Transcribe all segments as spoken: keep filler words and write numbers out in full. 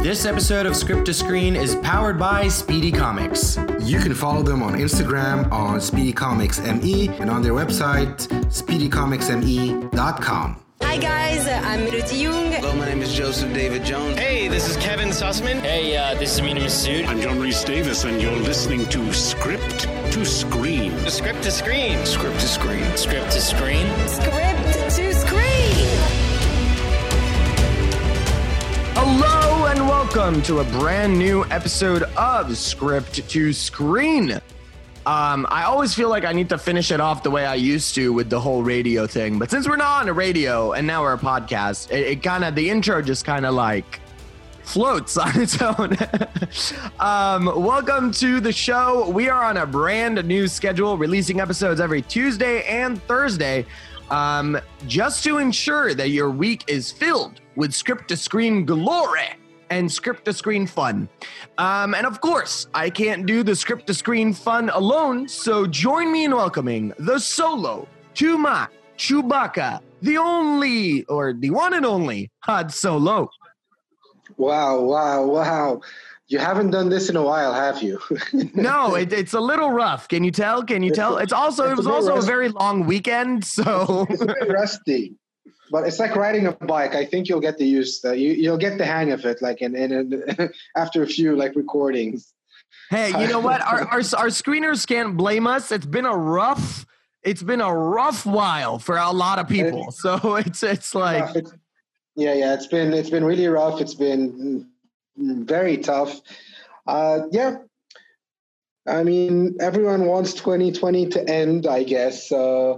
This episode of Script to Screen is powered by Speedy Comics. You can follow them on Instagram on Speedy Comics M E and on their website, speedy comics m e dot com. Hi guys, I'm Melody Young. Hello, my name is Joseph David Jones. Hey, this is Kevin Sussman. Hey, uh, this is Amina Masood. I'm John Rhys Davis, and you're listening to Script to Screen. Script to Screen. Script to Screen. Script to Screen. Script to Screen. Hello and welcome to a brand new episode of Script to Screen. Um, I always feel like I need to finish it off the way I used to with the whole radio thing. But since we're not on a radio and now we're a podcast, it, it kind of, the intro just kind of like floats on its own. um, welcome to the show. We are on a brand new schedule, releasing episodes every Tuesday and Thursday, um, just to ensure that your week is filled with Script to Screen glory and Script to Screen fun. Um, and of course, I can't do the Script to Screen fun alone, so join me in welcoming the solo to my Chewbacca, the only, or the one and only, Had Solo. Wow, wow, wow. You haven't done this in a while, have you? No, it, it's a little rough. Can you tell? Can you tell? It's also, it's it was a also rusty. a very long weekend, so. It's a bit rusty. But it's like riding a bike. I think you'll get the use. Uh, you you'll get the hang of it. Like in, in, in after a few like recordings. Hey, you know what? Our, our our screeners can't blame us. It's been a rough. It's been a rough while for a lot of people. So it's it's like. It's, yeah, yeah. It's been it's been really rough. It's been very tough. Uh, yeah. I mean, everyone wants twenty twenty to end, I guess. Uh,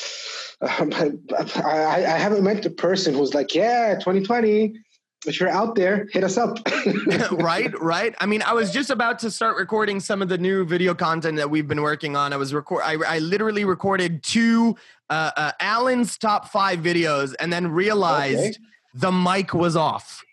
Um, I, I haven't met the person who's like, yeah, twenty twenty, if you're out there, hit us up. Right, right. I mean, I was just about to start recording some of the new video content that we've been working on. I was record. I, I literally recorded two uh, uh, Alan's top five videos and then realized Okay. the mic was off.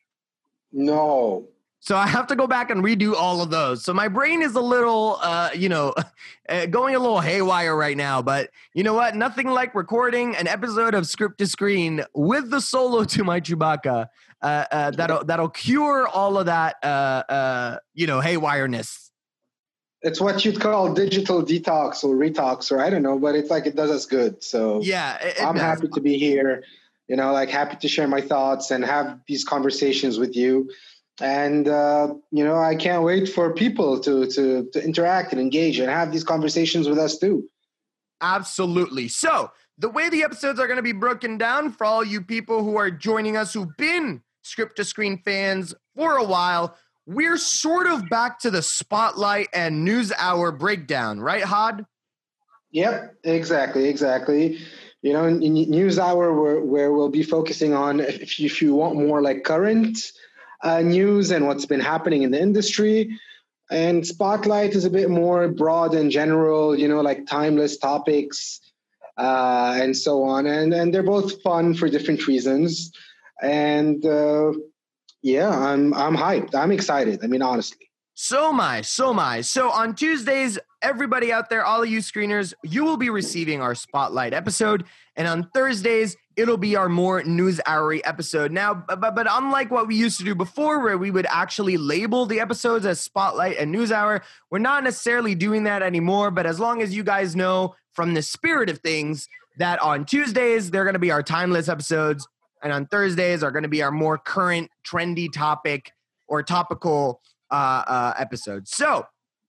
No. So I have to go back and redo all of those. So my brain is a little, uh, you know, uh, going a little haywire right now. But you know what? Nothing like recording an episode of Script to Screen with the solo to my Chewbacca. Uh, uh, that'll that'll cure all of that, uh, uh, you know, haywireness. It's what you'd call digital detox or retox, or I don't know, but it's like it does us good. So Yeah, it, it I'm does. happy to be here, you know, like happy to share my thoughts and have these conversations with you. And, uh, you know, I can't wait for people to, to, to interact and engage and have these conversations with us too. Absolutely. So the way the episodes are going to be broken down for all you people who are joining us who've been Script to Screen fans for a while, we're sort of back to the Spotlight and News Hour breakdown, right, Had? Yep, exactly, exactly. You know, in, in News Hour, where, where we'll be focusing on, if you, if you want more like current uh, news and what's been happening in the industry. And Spotlight is a bit more broad and general, you know, like timeless topics uh, and so on. And, and they're both fun for different reasons. And uh, yeah, I'm I'm hyped. I'm excited. I mean, honestly. So am I, so am I. So on Tuesdays, everybody out there, all of you screeners, you will be receiving our Spotlight episode. And on Thursdays, it'll be our more news hour-y episode. Now, but, but unlike what we used to do before, where we would actually label the episodes as Spotlight and News Hour, we're not necessarily doing that anymore. But as long as you guys know from the spirit of things that on Tuesdays, they're going to be our timeless episodes. And on Thursdays are going to be our more current, trendy topic or topical uh, uh, episodes. So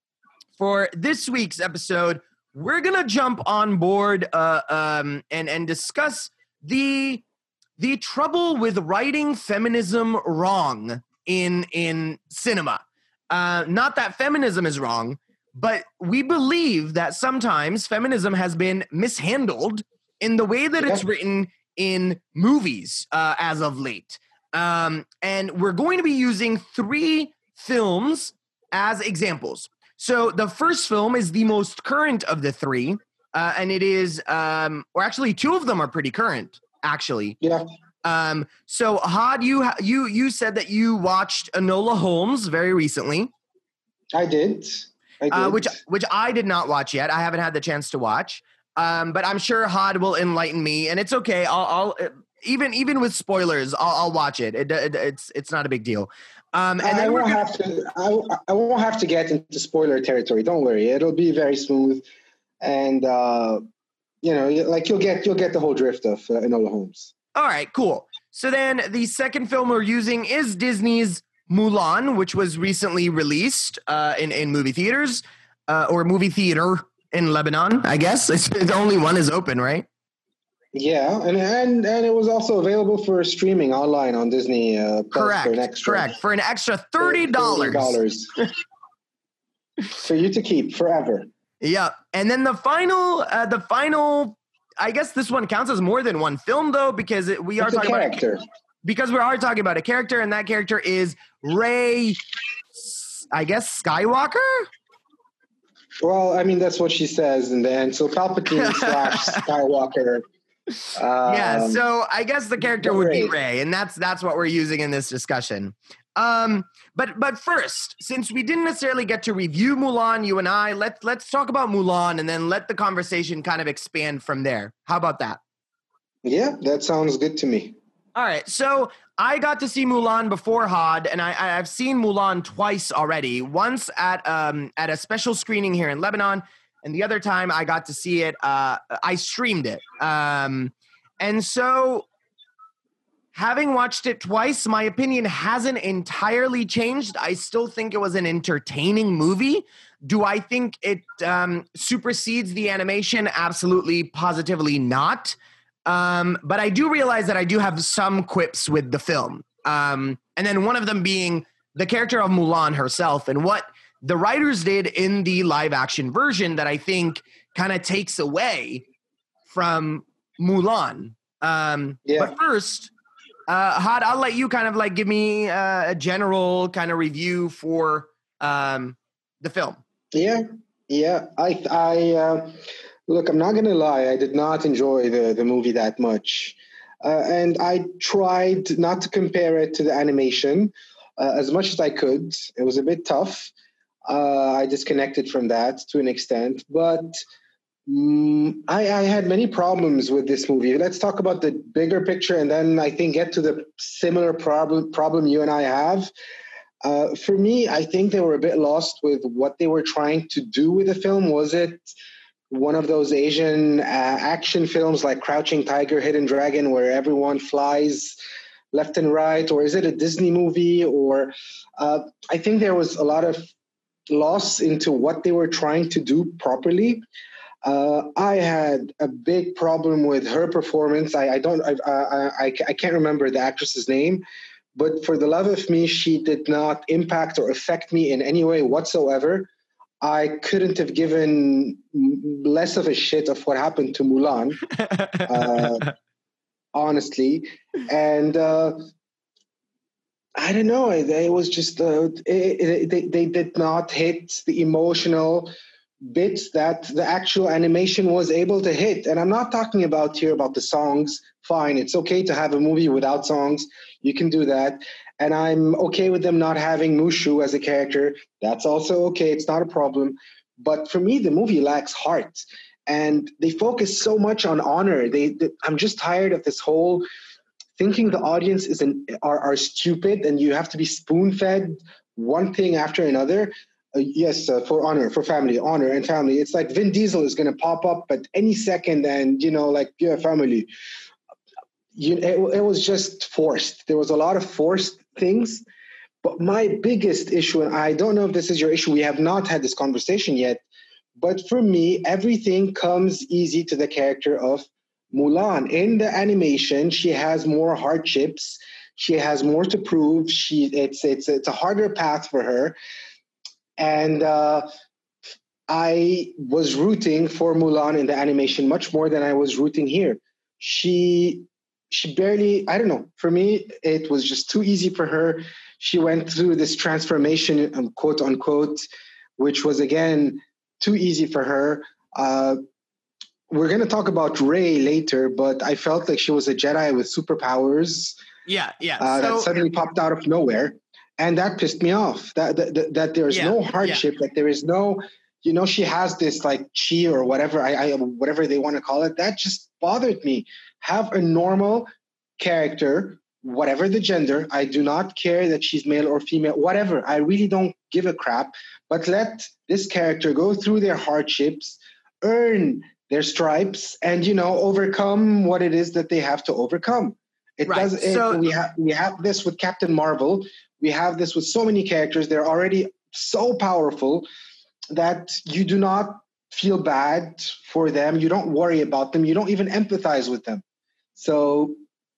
for this week's episode, we're going to jump on board uh, um, and, and discuss the the trouble with writing feminism wrong in, in cinema. Uh, not that feminism is wrong, but we believe that sometimes feminism has been mishandled in the way that it's written in movies uh, as of late. Um, and we're going to be using three films as examples. So the first film is the most current of the three, uh, and it is, um, or actually two of them are pretty current, actually. Yeah. Um, so Had, you you you said that you watched Enola Holmes very recently. I did. I did. Uh, which which I did not watch yet. I haven't had the chance to watch. Um, but I'm sure Had will enlighten me, and it's okay. I'll, I'll even even with spoilers, I'll, I'll watch it. It, it. It's it's not a big deal. Um, and I then we're won't gonna, have to. I, I won't have to get into spoiler territory. Don't worry, it'll be very smooth, and uh, you know, like you'll get you'll get the whole drift of uh, Enola Holmes. all right, cool. So then the second film we're using is Disney's Mulan, which was recently released uh, in in movie theaters uh, or movie theater in Lebanon. I guess it's, the only one is open, right? Yeah, and and and it was also available for streaming online on Disney uh, Plus Correct. for an extra Correct. For an extra thirty dollars. dollars for you to keep forever. Yeah, and then the final, uh, the final. I guess this one counts as more than one film, though, because it, we are It's a talking character. about a, because we are talking about a character, and that character is Rey. I guess Skywalker. Well, I mean that's what she says in the end. So Palpatine slash Skywalker. Um, Yeah, so I guess the character would be Rey. Rey, and that's that's what we're using in this discussion. Um, but but first, since we didn't necessarily get to review Mulan, you and I, let's let's talk about Mulan, and then let the conversation kind of expand from there. How about that? Yeah, that sounds good to me. All right, so I got to see Mulan before Hod, and I, I've seen Mulan twice already. Once at um at a special screening here in Lebanon, and the other time I got to see it. Uh, I streamed it, um, and so having watched it twice, my opinion hasn't entirely changed. I still think it was an entertaining movie. Do I think it um, supersedes the animation? Absolutely, positively not. Um, but I do realize that I do have some quips with the film. Um, and then one of them being the character of Mulan herself and what the writers did in the live action version that I think kind of takes away from Mulan. Um, Yeah. But first, uh, Had, I'll let you kind of like give me uh, a general kind of review for um, the film. Yeah, yeah. I, I uh, look. I'm not gonna lie. I did not enjoy the the movie that much, uh, and I tried not to compare it to the animation uh, as much as I could. It was a bit tough. Uh, I disconnected from that to an extent, but um, I, I had many problems with this movie. Let's talk about the bigger picture, and then I think get to the similar problem problem you and I have. Uh, for me, I think they were a bit lost with what they were trying to do with the film. Was it one of those Asian uh, action films like Crouching Tiger, Hidden Dragon, where everyone flies left and right? Or is it a Disney movie? Or uh, I think there was a lot of loss into what they were trying to do properly. Uh, I had a big problem with her performance. I, I don't, I, I, I, I can't remember the actress's name. But for the love of me, she did not impact or affect me in any way whatsoever. I couldn't have given less of a shit of what happened to Mulan, uh, honestly. And uh, I don't know. It, it was just uh, it, it, they they did not hit the emotional bits that the actual animation was able to hit. And I'm not talking about here about the songs. Fine, it's okay to have a movie without songs. You can do that. And I'm okay with them not having Mushu as a character. That's also okay. It's not a problem. But for me, the movie lacks heart. And they focus so much on honor. They, they I'm just tired of this whole thinking the audience is an, are, are stupid and you have to be spoon-fed one thing after another. Uh, yes, uh, for honor, for family, honor and family. It's like Vin Diesel is going to pop up at any second and, you know, like, yeah, family. You, it, it was just forced. There was a lot of forced things. But my biggest issue, and I don't know if this is your issue, we have not had this conversation yet, but for me, everything comes easy to the character of Mulan. In the animation, she has more hardships. She has more to prove. She it's it's it's a harder path for her. And uh, I was rooting for Mulan in the animation much more than I was rooting here. She she barely, I don't know, for me, it was just too easy for her. She went through this transformation, um, quote unquote, which was, again, too easy for her. Uh, we're going to talk about Rey later, but I felt like she was a Jedi with superpowers. Yeah, yeah. Uh, so, that suddenly popped out of nowhere. And that pissed me off, that that, that, that there's Yeah, no hardship, yeah. that there is no, you know, she has this like chi or whatever, I, I whatever they want to call it. That just bothered me. Have a normal character whatever the gender. I do not care that she's male or female, whatever. I really don't give a crap. But let this character go through their hardships, earn their stripes, and, you know, overcome what it is that they have to overcome. It Right. does. It, So- we have we have this with Captain Marvel. We have this with so many characters. They're already so powerful that you do not feel bad for them. You don't worry about them. You don't even empathize with them. So,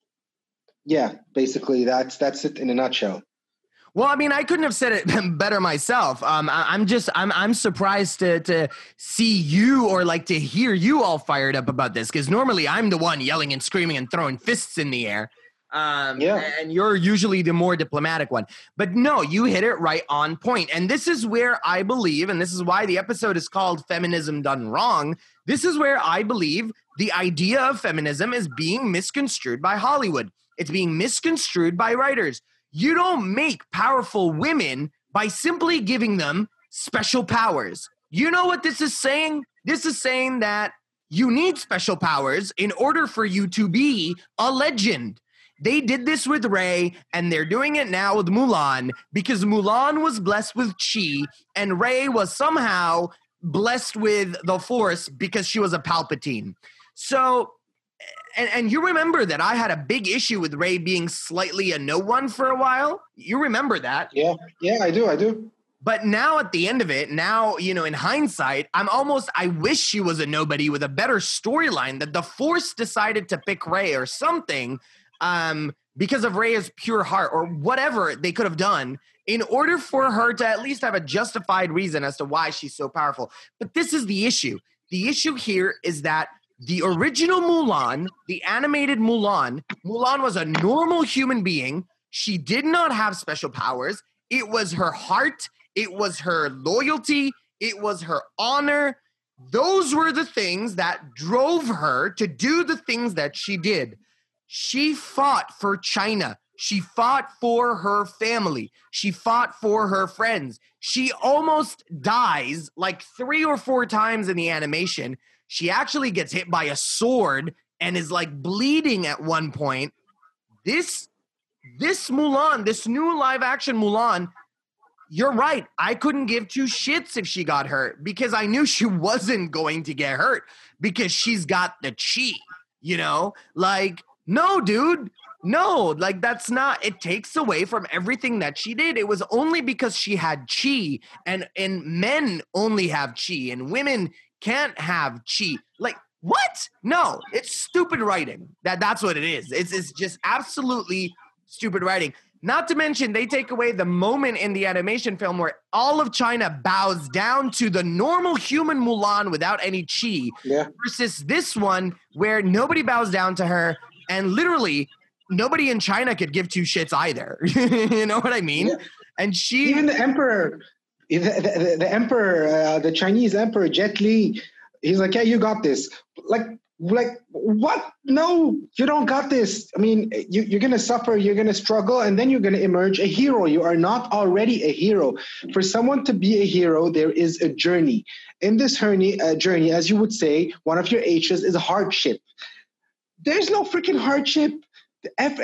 yeah, basically that's that's it in a nutshell. Well, I mean, I couldn't have said it better myself. Um, I, I'm just, I'm, I'm surprised to to see you or like to hear you all fired up about this, because normally I'm the one yelling and screaming and throwing fists in the air. Um, Yeah. and you're usually the more diplomatic one. But no, you hit it right on point. And this is where I believe, and this is why the episode is called Feminism Done Wrong. This is where I believe the idea of feminism is being misconstrued by Hollywood. It's being misconstrued by writers. You don't make powerful women by simply giving them special powers. You know what this is saying? This is saying that you need special powers in order for you to be a legend. They did this with Rey, and they're doing it now with Mulan, because Mulan was blessed with chi, and Rey was somehow blessed with the Force because she was a Palpatine. So, and, and you remember that I had a big issue with Rey being slightly a no one for a while. You remember that. Yeah, yeah, I do, I do. But now at the end of it, now, you know, in hindsight, I'm almost, I wish she was a nobody with a better storyline, that the Force decided to pick Rey or something, um, because of Rey's pure heart or whatever they could have done in order for her to at least have a justified reason as to why she's so powerful. But this is the issue. The issue here is that the original Mulan, the animated Mulan, Mulan was a normal human being. She did not have special powers. It was her heart. It was her loyalty. It was her honor. Those were the things that drove her to do the things that she did. She fought for China. She fought for her family. She fought for her friends. She almost dies like three or four times in the animation. She actually gets hit by a sword and is like bleeding at one point. This, this Mulan, this new live action Mulan, you're right. I couldn't give two shits if she got hurt because I knew she wasn't going to get hurt because she's got the chi, you know? Like, no, dude. No, like that's not, it takes away from everything that she did. It was only because she had chi, and, and men only have chi and women can't have chi. Like, what? No, it's stupid writing. That That's what it is. It's, it's just absolutely stupid writing. Not to mention, they take away the moment in the animation film where all of China bows down to the normal human Mulan without any chi, Yeah. versus this one where nobody bows down to her, and literally nobody in China could give two shits either. You know what I mean? Yeah. And she... Even the emperor, the, the, the emperor, uh, the Chinese emperor, Jet Li, he's like, yeah, you got this. Like, like what? No, you don't got this. I mean, you, you're going to suffer, you're going to struggle, and then you're going to emerge a hero. You are not already a hero. For someone to be a hero, there is a journey. In this journey, uh, journey, as you would say, one of your H's is a hardship. There's no freaking hardship. The F-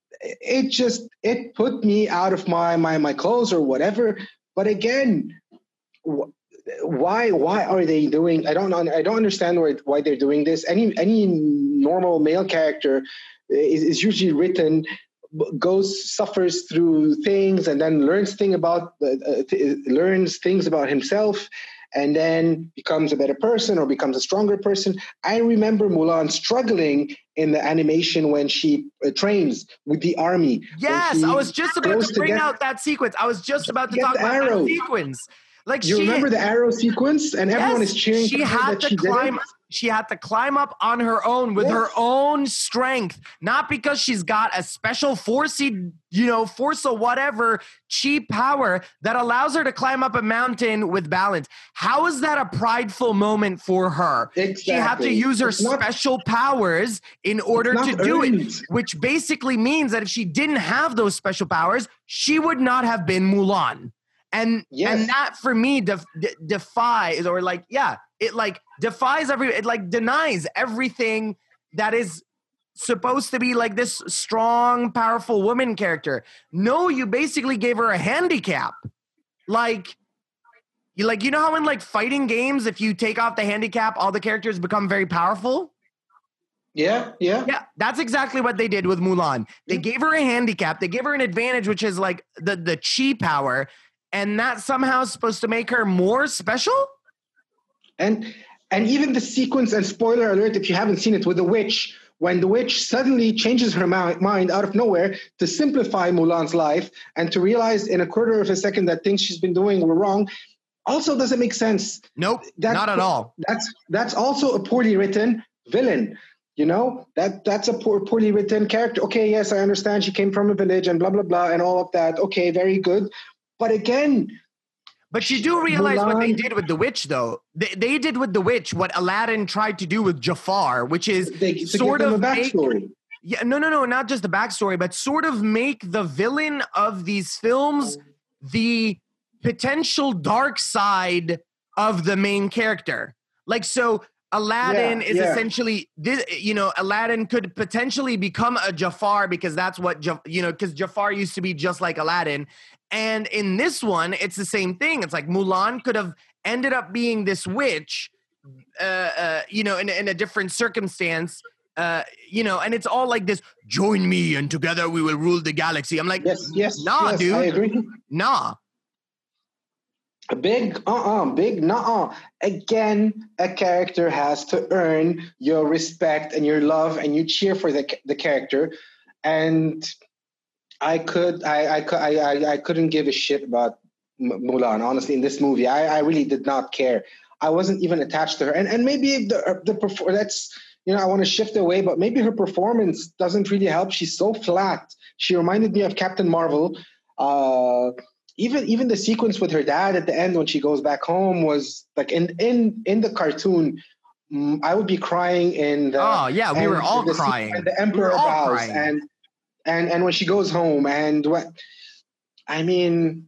it just, it put me out of my, my, my clothes or whatever. But again, wh- why why are they doing? I don't I don't understand why why they're doing this. Any any normal male character is, is usually written, goes suffers through things, and then learns thing about uh, th- learns things about himself, and then becomes a better person or becomes a stronger person. I remember Mulan struggling in the animation when she uh, trains with the army. Yes, I was just about to bring get, out that sequence. I was just about to get talk the about arrow. that sequence. Like You she, remember the arrow sequence, and everyone yes, is cheering she for her had that to she did climb. it? She had to climb up on her own with Yes. her own strength, not because she's got a special forcey, you know, force or whatever chi power that allows her to climb up a mountain with balance. How is that a prideful moment for her? Exactly. She had to use her It's not- special powers in order not to do it, earned. which basically means that if she didn't have those special powers, she would not have been Mulan. And Yes. and that for me def, de- defies or like yeah it like defies every it like denies everything that is supposed to be like this strong, powerful woman character. No, you basically gave her a handicap. Like, you like you know how in like fighting games, if you take off the handicap, all the characters become very powerful? Yeah, yeah. Yeah, that's exactly what they did with Mulan. They gave her a handicap. They gave her an advantage, which is like the, the chi power, and that somehow is supposed to make her more special? And and even the sequence, and spoiler alert if you haven't seen it, with the witch, when the witch suddenly changes her mi- mind out of nowhere to simplify Mulan's life and to realize in a quarter of a second that things she's been doing were wrong, also doesn't make sense. Nope, that's, not at all. That's that's also a poorly written villain. You know, that that's a poor, poorly written character. Okay, yes, I understand she came from a village and blah, blah, blah, and all of that. Okay, very good. But again... But you do realize Mulan, what they did with the witch, though. They, they did with the witch what Aladdin tried to do with Jafar, which is they, to sort give of them a backstory. Make, yeah, no, no, no, not just the backstory, but sort of make the villain of these films the potential dark side of the main character. Like, so... Aladdin yeah, is yeah. essentially, this, you know, Aladdin could potentially become a Jafar because that's what, you know, because Jafar used to be just like Aladdin. And in this one, it's the same thing. It's like Mulan could have ended up being this witch, uh, uh, you know, in, in a different circumstance, uh, you know, and it's all like this, join me and together we will rule the galaxy. I'm like, yes, yes, nah, yes, dude. I agree. Nah. A big uh-uh, big nuh-uh. Again, a character has to earn your respect and your love, and you cheer for the the character. And I could, I, I, I, I, I couldn't give a shit about Mulan. Honestly, in this movie, I, I really did not care. I wasn't even attached to her. And and maybe the the perfor- that's you know I want to shift away, but maybe her performance doesn't really help. She's so flat. She reminded me of Captain Marvel. Uh, Even even the sequence with her dad at the end when she goes back home was like in in in the cartoon, mm, I would be crying in the oh yeah we were all the, crying. The Emperor we bows crying. and and and when she goes home and what I mean,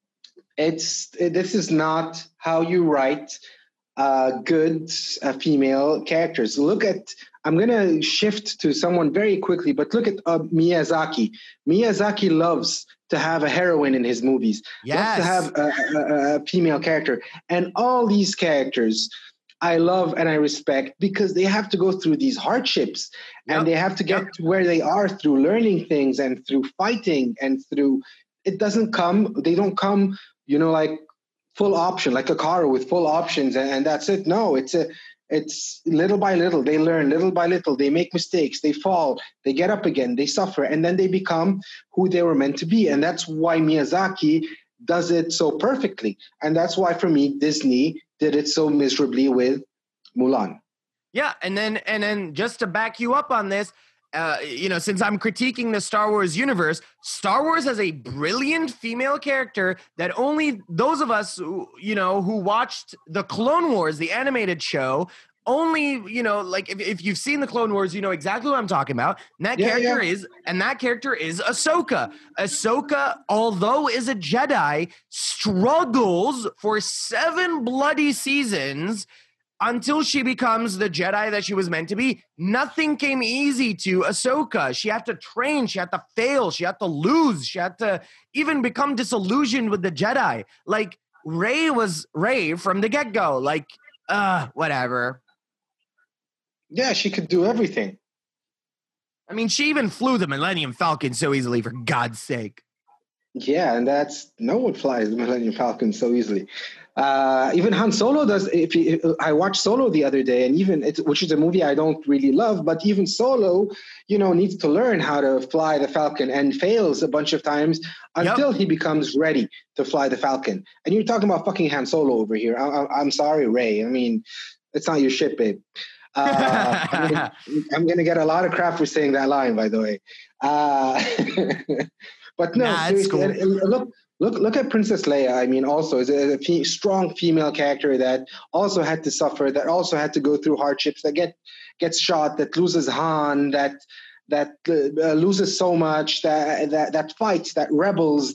it's it, this is not how you write uh, good uh, female characters. Look at I'm gonna shift to someone very quickly, but look at uh, Miyazaki. Miyazaki loves to have a heroine in his movies. Yes. Loves to have a, a, a female character. And all these characters I love and I respect because they have to go through these hardships yep. and they have to get yep. to where they are through learning things and through fighting and through, it doesn't come, they don't come, you know, like full option, like a car with full options and, and that's it. No, it's a, It's little by little, they learn, little by little, they make mistakes, they fall, they get up again, they suffer, and then they become who they were meant to be. And that's why Miyazaki does it so perfectly. And that's why, for me, Disney did it so miserably with Mulan. Yeah, and then and then just to back you up on this, uh, you know, since I'm critiquing the Star Wars universe, Star Wars has a brilliant female character that only those of us, who, you know, who watched the Clone Wars, the animated show, only, you know, like if, if you've seen the Clone Wars, you know exactly what I'm talking about. And that yeah, character yeah. is, and that character is Ahsoka. Ahsoka, although is a Jedi, struggles for seven bloody seasons until she becomes the Jedi that she was meant to be. Nothing came easy to Ahsoka. She had to train. She had to fail. She had to lose. She had to even become disillusioned with the Jedi. Like, Rey was Rey from the get-go. Like, uh, whatever. Yeah, she could do everything. I mean, she even flew the Millennium Falcon so easily, for God's sake. Yeah, and that's, no one flies the Millennium Falcon so easily. Uh, even Han Solo does. If he, I watched Solo the other day, and even it's, which is a movie I don't really love, but even Solo, you know, needs to learn how to fly the Falcon and fails a bunch of times until yep. he becomes ready to fly the Falcon. And you're talking about fucking Han Solo over here. I, I, I'm sorry, Rey. I mean, it's not your shit, babe. Uh, I'm, gonna, I'm gonna get a lot of crap for saying that line, by the way. Uh, but no, nah, seriously, cool. look. Look look at Princess Leia. I mean, also is a, a fe- strong female character that also had to suffer, that also had to go through hardships, that get gets shot, that loses Han, that that uh, loses so much, that that that fights, that rebels.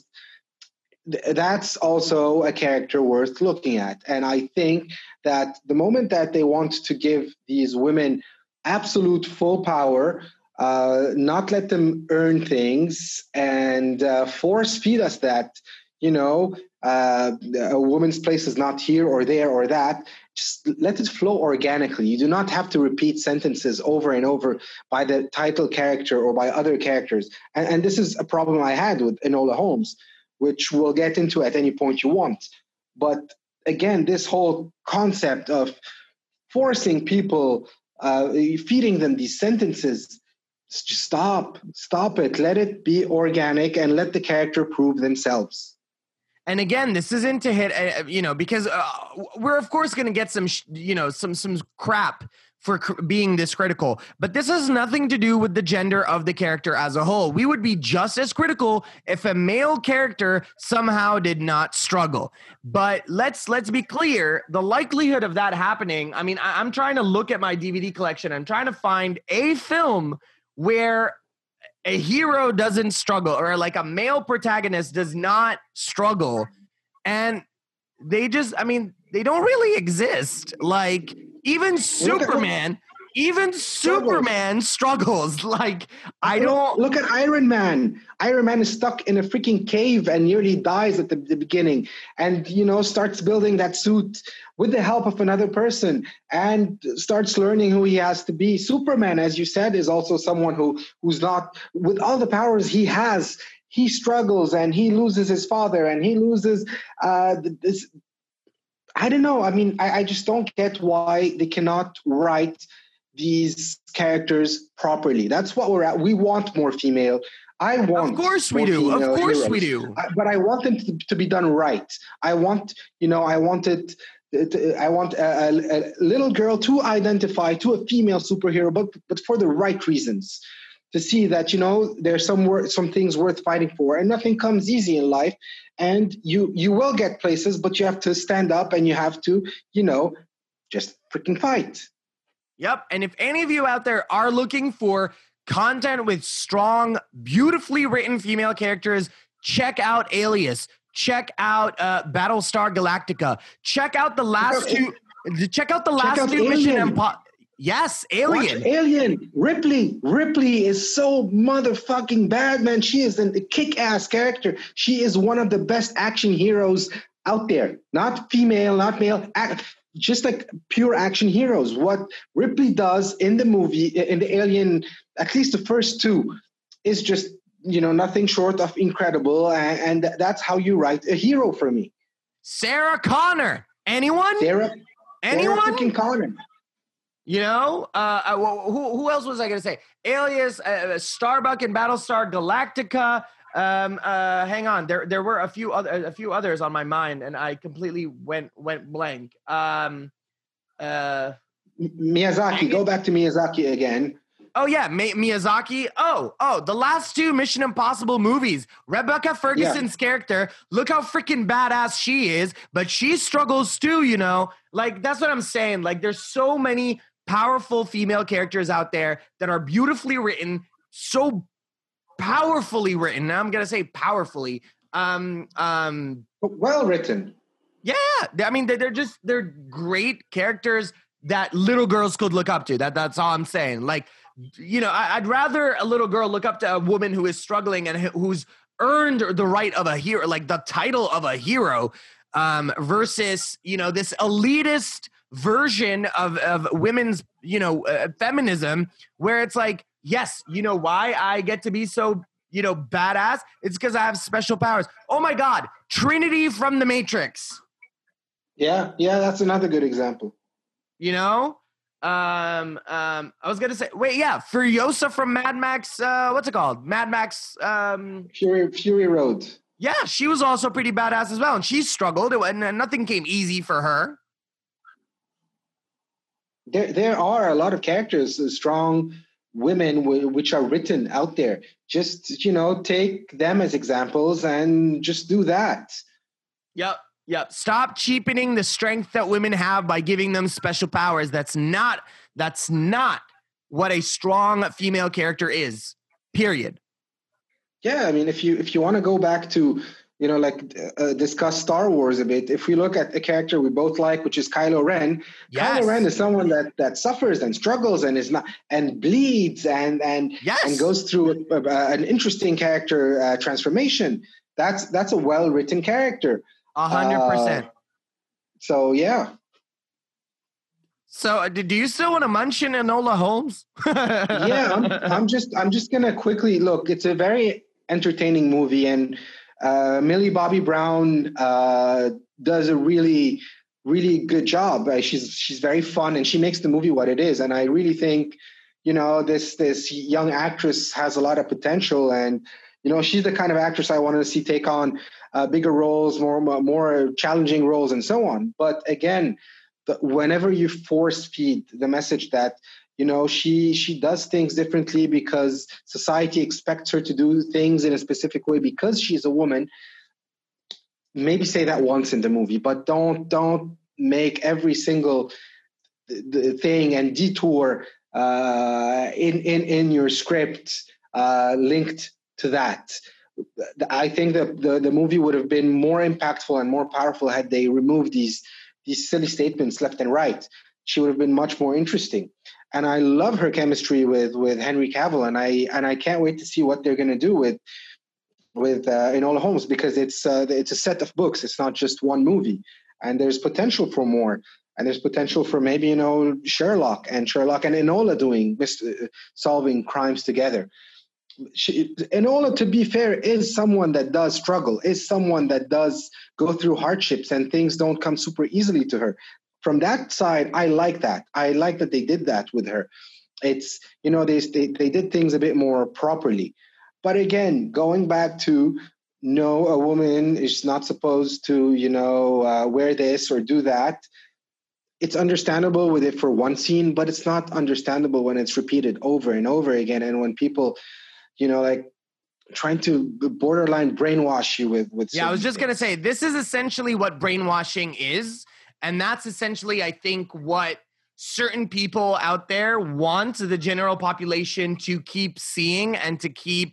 That's also a character worth looking at. And I think that the moment that they want to give these women absolute full power, uh, not let them earn things and uh, force feed us that, you know, uh, a woman's place is not here or there or that. Just let it flow organically. You do not have to repeat sentences over and over by the title character or by other characters. And, and this is a problem I had with Enola Holmes, which we'll get into at any point you want. But again, this whole concept of forcing people, uh, feeding them these sentences, just stop, stop it. Let it be organic and let the character prove themselves. And again, this isn't to hit, uh, you know, because uh, we're of course going to get some, sh- you know, some some crap for cr- being this critical. But this has nothing to do with the gender of the character as a whole. We would be just as critical if a male character somehow did not struggle. But let's let's be clear, the likelihood of that happening. I mean, I- I'm trying to look at my D V D collection. I'm trying to find a film where a hero doesn't struggle, or like a male protagonist does not struggle. And they just, I mean, they don't really exist. Like even Superman, even Superman struggles. Like I don't look at Iron Man. Iron Man is stuck in a freaking cave and nearly dies at the, the beginning, and you know starts building that suit with the help of another person and starts learning who he has to be. Superman, as you said, is also someone who who's not, with all the powers he has, he struggles and he loses his father and he loses uh, this. I don't know. I mean, I, I just don't get why they cannot write these characters properly. That's what we're at. We want more female. I want. Of course we do. Of course heroes. we do. I, but I want them to, to be done right. I want, you know, I want it. I want a, a, a little girl to identify to a female superhero, but but for the right reasons. To see that, you know, there's some wor- some things worth fighting for, and nothing comes easy in life. And you you will get places, but you have to stand up and you have to, you know, just freaking fight. Yep. And if any of you out there are looking for content with strong, beautifully written female characters, check out Alias. Check out uh, Battlestar Galactica. Check out the last two. Check out the last out two Alien. Mission Impossible. Yes, Alien. Watch Alien. Ripley. Ripley is so motherfucking bad, man. She is a kick-ass character. She is one of the best action heroes out there. Not female, not male. Act, just like pure action heroes. What Ripley does in the movie, in the Alien, at least the first two, is just, you know, nothing short of incredible. And, and that's how you write a hero for me. Sarah Connor. Anyone? Sarah. Anyone? Sarah freaking Connor. You know, uh, uh, who who else was I going to say? Alias, uh, Starbuck, and Battlestar Galactica. Um, uh, hang on, there there were a few other a few others on my mind, and I completely went went blank. Um, uh, Miyazaki, go back to Miyazaki again. Oh yeah, Mi- Miyazaki. Oh oh, the last two Mission Impossible movies. Rebecca Ferguson's yeah. character. Look how freaking badass she is, but she struggles too. You know, like that's what I'm saying. Like there's so many powerful female characters out there that are beautifully written, so powerfully written. Now I'm gonna say powerfully. Um, um, well written. Yeah, I mean they're just they're great characters that little girls could look up to. That that's all I'm saying. Like, you know, I, I'd rather a little girl look up to a woman who is struggling and who's earned the right of a hero, like the title of a hero, um, versus, you know, this elitist version of, of women's, you know, uh, feminism, where it's like, yes, you know why I get to be so, you know, badass? It's because I have special powers. Oh my God, Trinity from The Matrix. Yeah, yeah, that's another good example. You know? Um, um, I was gonna say, wait, yeah, Furiosa from Mad Max, uh, what's it called? Mad Max, um... Fury, Fury Road. Yeah, she was also pretty badass as well, and she struggled, and nothing came easy for her. There, there are a lot of characters, uh, strong women w- which are written out there. Just, you know, take them as examples and just do that. Yep, yep. Stop cheapening the strength that women have by giving them special powers. That's not, that's not what a strong female character is, period. Yeah, I mean, if you if you want to go back to you know, like uh, discuss Star Wars a bit, if we look at a character we both like, which is Kylo Ren, Yes. Kylo Ren is someone that that suffers and struggles and is not and bleeds and and Yes. and goes through a, a, an interesting character uh, transformation. That's that's a well written character. A hundred percent. Uh, So yeah. So, uh, do you still want to mention Enola Holmes? yeah, I'm, I'm just I'm just gonna quickly look. It's a very entertaining movie, and uh, Millie Bobby Brown uh, does a really really good job. Uh, she's she's very fun, and she makes the movie what it is. And I really think, you know, this this young actress has a lot of potential, and you know, she's the kind of actress I want to see take on uh, bigger roles, more more challenging roles, and so on. But again, the, whenever you force feed the message that, you know, she she does things differently because society expects her to do things in a specific way because she's a woman, maybe say that once in the movie, but don't don't make every single th- thing and detour uh, in in in your script uh, linked to that. I think that the, the movie would have been more impactful and more powerful had they removed these these silly statements left and right. She would have been much more interesting. And I love her chemistry with with Henry Cavill, and I and I can't wait to see what they're going to do with with uh, Enola Holmes, because it's uh, it's a set of books. It's not just one movie, and there's potential for more. And there's potential for maybe, you know, Sherlock and Sherlock and Enola doing solving crimes together. She, Enola, to be fair, is someone that does struggle, is someone that does go through hardships, and things don't come super easily to her. From that side, I like that. I like that they did that with her. It's, you know, they, they, they did things a bit more properly. But again, going back to, no, a woman is not supposed to, you know, uh, wear this or do that. It's understandable with it for one scene, but it's not understandable when it's repeated over and over again. And when people, you know, like trying to borderline brainwash you with, with Yeah, I was just things. going to say, this is essentially what brainwashing is. And that's essentially, I think, what certain people out there want the general population to keep seeing and to keep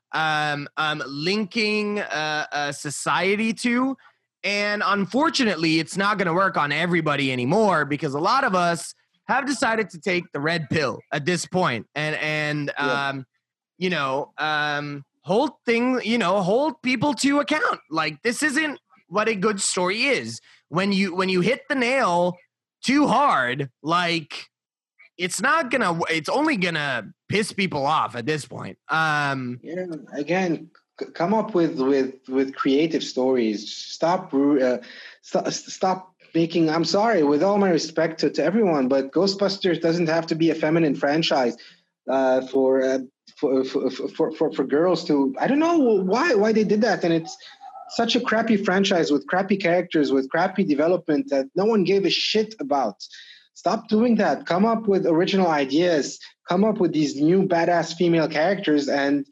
um, um, linking uh, uh, society to. And unfortunately, it's not going to work on everybody anymore, because a lot of us have decided to take the red pill at this point and, and Yeah. um, you know, um, hold things, you know, hold people to account. Like, this isn't what a good story is. When you when you hit the nail too hard, like, it's not gonna, it's only gonna piss people off at this point. Um, Yeah, again, c- come up with with with creative stories. Stop uh, st- stop making. I'm sorry, with all my respect to, to everyone, but Ghostbusters doesn't have to be a feminine franchise uh, for, uh, for, for for for for girls to. I don't know why why they did that, and it's such a crappy franchise with crappy characters, with crappy development that no one gave a shit about. Stop doing that. Come up with original ideas. Come up with these new badass female characters, and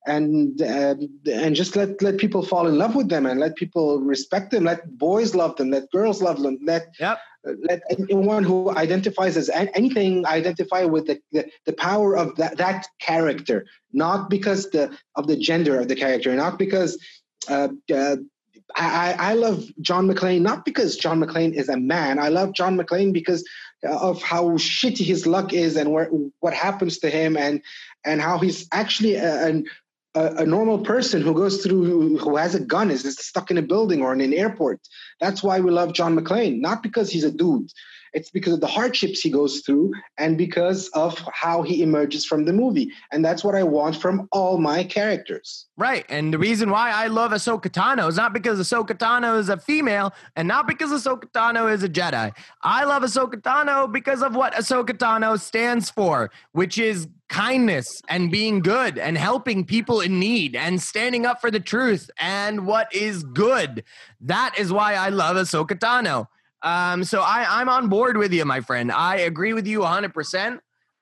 and uh, and just let let people fall in love with them, and let people respect them. Let boys love them. Let girls love them. Let Yep. let anyone who identifies as an- anything identify with the, the, the power of that, that character, not because the of the gender of the character, not because uh, uh, I, I love John McClane, not because John McClane is a man. I love John McClane because of how shitty his luck is, and where, what happens to him, and and how he's actually a, an, a, a normal person who goes through, who has a gun, is stuck in a building or in an airport. That's why we love John McClane, not because he's a dude. It's because of the hardships he goes through and because of how he emerges from the movie. And that's what I want from all my characters. Right. And the reason why I love Ahsoka Tano is not because Ahsoka Tano is a female and not because Ahsoka Tano is a Jedi. I love Ahsoka Tano because of what Ahsoka Tano stands for, which is kindness and being good and helping people in need and standing up for the truth and what is good. That is why I love Ahsoka Tano. Um, so I, I'm on board with you, my friend. I agree with you one hundred percent.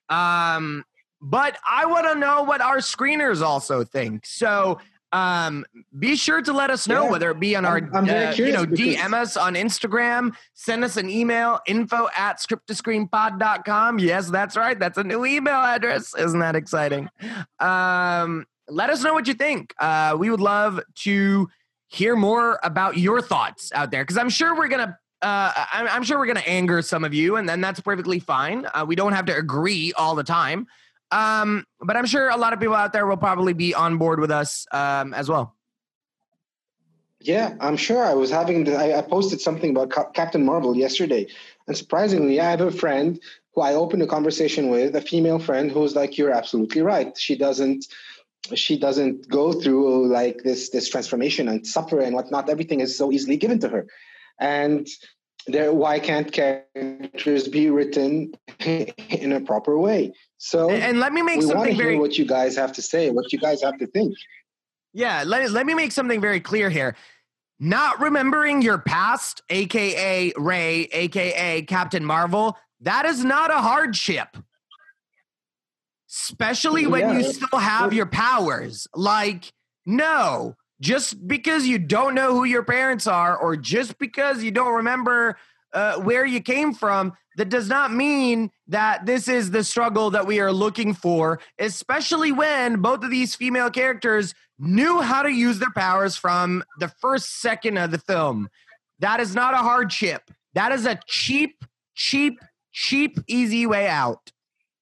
Um, but I want to know what our screeners also think. So um, be sure to let us know, Yeah. whether it be on our, I'm- I'm very uh, you curious know, because- D M us on Instagram, send us an email, info at script to screen pod dot com. Yes, that's right. That's a new email address. Isn't that exciting? Um, let us know what you think. Uh, we would love to hear more about your thoughts out there, because I'm sure we're gonna uh, I'm, I'm sure we're gonna anger some of you, and then that's perfectly fine. Uh, we don't have to agree all the time, um, but I'm sure a lot of people out there will probably be on board with us um, as well. Yeah, I'm sure. I was having the, I, I posted something about Ca- Captain Marvel yesterday, and surprisingly, I have a friend who I opened a conversation with, a female friend, who was like, "You're absolutely right. She doesn't, she doesn't go through like this this transformation and suffer and whatnot. Everything is so easily given to her, and there, why can't characters be written in a proper way?" So, and, and let me make we want something to hear very what you guys have to say, what you guys have to think. Yeah, let, let me make something very clear here. Not remembering your past, a k a. Ray, a k a. Captain Marvel, that is not a hardship. Especially when Yeah. you still have your powers. Like, no, just because you don't know who your parents are or just because you don't remember uh, where you came from, that does not mean that this is the struggle that we are looking for, especially when both of these female characters knew how to use their powers from the first second of the film. That is not a hardship. That is a cheap, cheap, cheap, easy way out.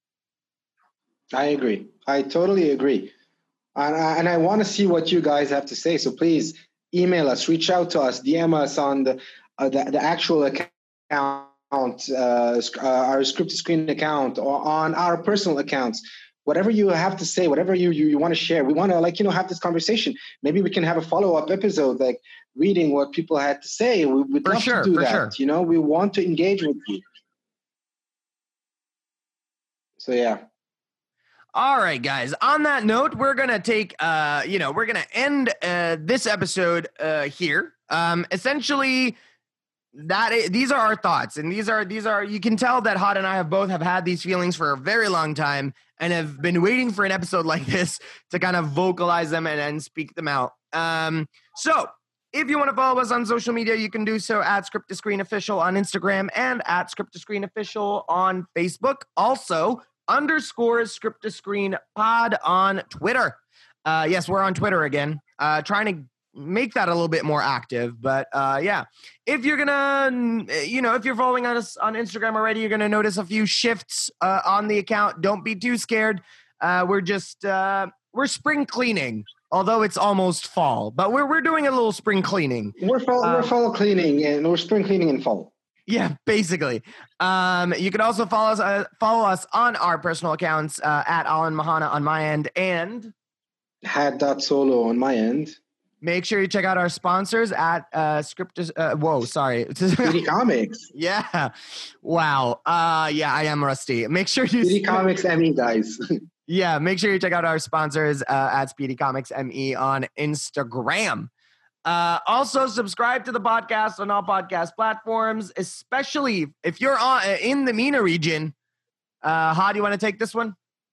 I agree. I totally agree. And I, and I want to see what you guys have to say. So please email us, reach out to us, D M us on the uh, the, the actual account, uh, uh, our Script to Screen account, or on our personal accounts. Whatever you have to say, whatever you, you, you want to share, we want to like, you know, have this conversation. Maybe we can have a follow-up episode, like reading what people had to say. We would For love sure, to do for that. sure. You know, we want to engage with you. So yeah. All right, guys. On that note, we're gonna take, uh, you know, we're gonna end uh, this episode uh, here. Um, essentially, that is, these are our thoughts, and these are these are. You can tell that Hot and I have both have had these feelings for a very long time, and have been waiting for an episode like this to kind of vocalize them and, and speak them out. Um, so. If you want to follow us on social media, you can do so at Script to Screen Official on Instagram and at Script to Screen Official on Facebook. Also, underscore Script to Screen Pod on Twitter. Uh, yes, we're on Twitter again. Uh, trying to make that a little bit more active. But uh, yeah, if you're gonna, you know, if you're following us on Instagram already, you're gonna notice a few shifts uh, on the account. Don't be too scared. Uh, we're just uh, we're spring cleaning. Although it's almost fall, but we're we're doing a little spring cleaning. We're fall, Um, we're fall cleaning and we're spring cleaning in fall. Yeah, basically. Um, you can also follow us uh, follow us on our personal accounts uh, at Alan Mahana on my end, and Had that solo on my end. make sure you check out our sponsors at uh, Script. Uh, whoa, sorry. Speedy Comics. Yeah. Wow. Uh, yeah, I am rusty. Make sure you. Speedy Comics M E, guys. Yeah, make sure you check out our sponsors uh, at Speedy Comics M E on Instagram. Uh, also, subscribe to the podcast on all podcast platforms, especially if you're on, uh, in the MENA region. Uh, Ha, do you want to take this one?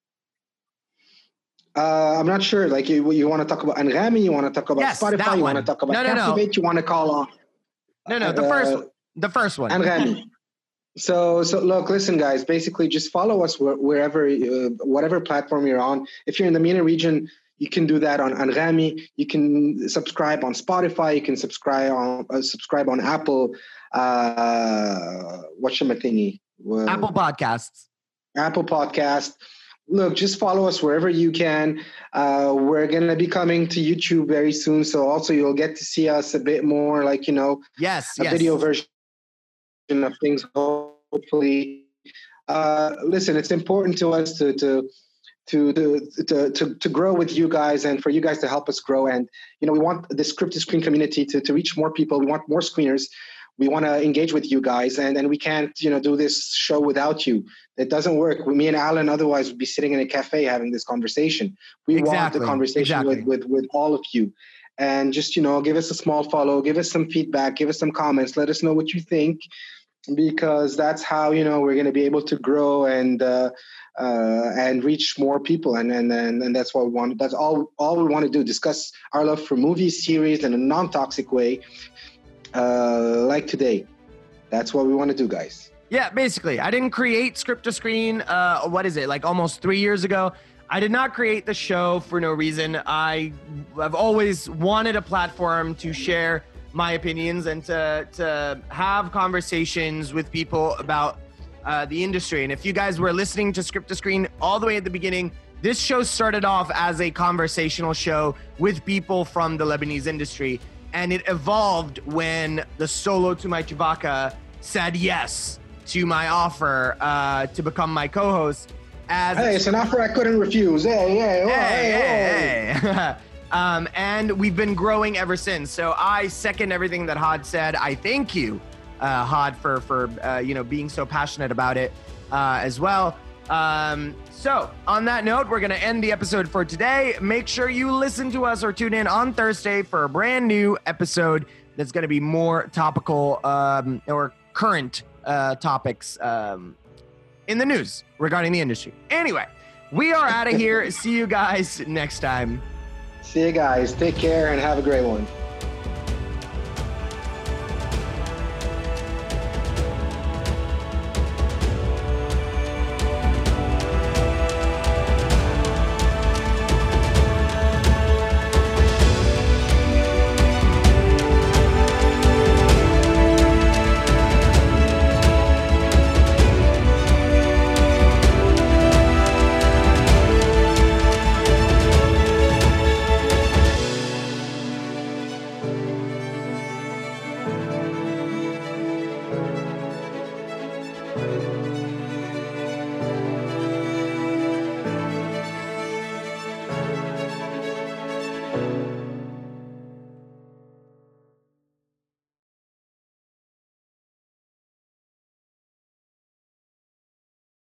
Uh, I'm not sure. Like, you, you want to talk about Anghami? You want to talk about Yes, that Spotify? You one. want to talk about No, no, no. Captivate? You want to call on No, no, the Uh, first one. The first one. Anghami? So, so look, listen, guys. Basically, just follow us where, wherever, uh, whatever platform you're on. If you're in the MENA region, you can do that on Anghami. You can subscribe on Spotify. You can subscribe on uh, subscribe on Apple. Uh, whatchamacallit? Uh, Apple Podcasts. Apple Podcast. Look, just follow us wherever you can. Uh, we're going to be coming to YouTube very soon. So also you'll get to see us a bit more like, you know, Yes, a yes. video version of things, hopefully. Uh, listen, it's important to us to, to, to, to, to, to grow with you guys and for you guys to help us grow. And, you know, we want the Script to Screen community to, to reach more people. We want more screeners. We want to engage with you guys, and, and we can't, you know, do this show without you. It doesn't work. Me and Alan otherwise would be sitting in a cafe having this conversation. We Exactly, want the conversation exactly. with, with, with all of you. And just, you know, give us a small follow, give us some feedback, give us some comments, let us know what you think, because that's how, you know, we're going to be able to grow and uh, uh, and reach more people. And, and, and, and that's what we want. That's all, all we want to do, discuss our love for movies, series in a non-toxic way. Uh, like today. That's what we want to do, guys. Yeah, basically. I didn't create Script to Screen, uh, what is it, like almost three years ago. I did not create the show for no reason. I have always wanted a platform to share my opinions and to to have conversations with people about uh, the industry. And if you guys were listening to Script to Screen all the way at the beginning, this show started off as a conversational show with people from the Lebanese industry. And it evolved when the Solo to my Chewbacca said yes to my offer uh, to become my co-host. As hey, it's an offer I couldn't refuse. Hey, hey, oh, hey, hey, hey, hey. um, and we've been growing ever since. So I second everything that Hod said. I thank you, uh, Hod, for for uh, you know being so passionate about it uh, as well. Um, so on that note, we're gonna end the episode for today. Make sure you listen to us or tune in on Thursday for a brand new episode that's gonna be more topical um, or current uh, topics. Um, in the news regarding the industry. Anyway, we are out of here. See you guys next time. See you guys. Take care and have a great one. Bye.